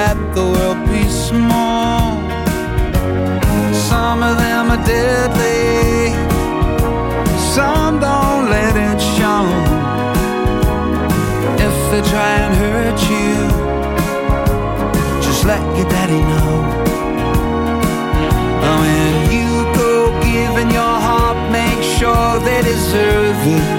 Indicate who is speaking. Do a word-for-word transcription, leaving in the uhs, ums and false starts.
Speaker 1: let the world be small. Some of them are deadly, some don't let it show. If they try and hurt you, just let your daddy know. When you go giving your heart, make sure they deserve it.